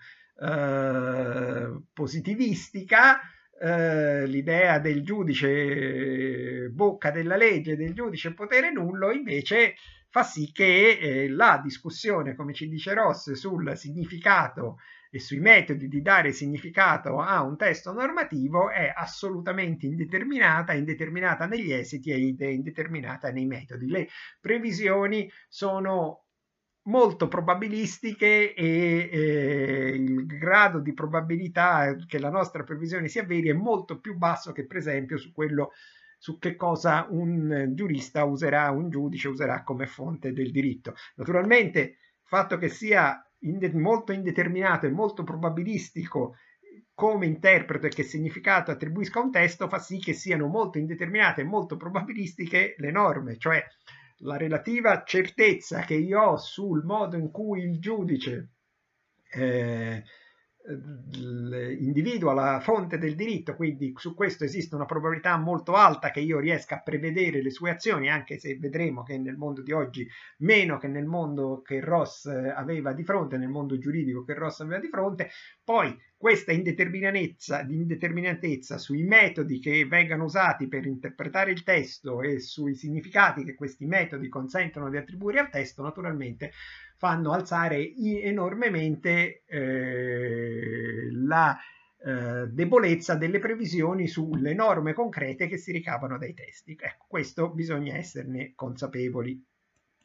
positivistica, l'idea del giudice bocca della legge, del giudice potere nullo, invece fa sì che la discussione, come ci dice Ross, sul significato e sui metodi di dare significato a un testo normativo è assolutamente indeterminata negli esiti ed è indeterminata nei metodi. Le previsioni sono molto probabilistiche e il grado di probabilità che la nostra previsione sia vera è molto più basso che per esempio su quello su che cosa un giurista userà, un giudice userà come fonte del diritto. Naturalmente il fatto che sia molto indeterminato e molto probabilistico come interpreto e che significato attribuisca a un testo fa sì che siano molto indeterminate e molto probabilistiche le norme, cioè la relativa certezza che io ho sul modo in cui il giudice individua la fonte del diritto, quindi su questo esiste una probabilità molto alta che io riesca a prevedere le sue azioni, anche se vedremo che nel mondo di oggi meno che nel mondo che Ross aveva di fronte, nel mondo giuridico che Ross aveva di fronte. Poi questa indeterminatezza sui metodi che vengano usati per interpretare il testo e sui significati che questi metodi consentono di attribuire al testo, naturalmente fanno alzare enormemente la debolezza delle previsioni sulle norme concrete che si ricavano dai testi. Ecco, questo bisogna esserne consapevoli.